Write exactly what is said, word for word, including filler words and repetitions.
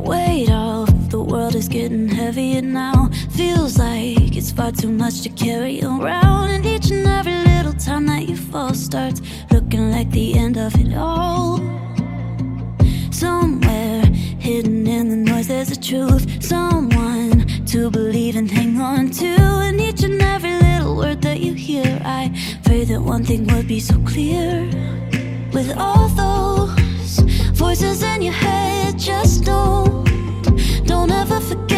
weight of the world is getting heavier now. Feels like it's far too much to carry around, and each and every little time that you fall starts looking like the end of it all. Somewhere hidden in the noise there's a truth, someone to believe and hang on to. And each and every little word that you hear, I pray that one thing would be so clear. With all those voices in your head, just don't, don't ever forget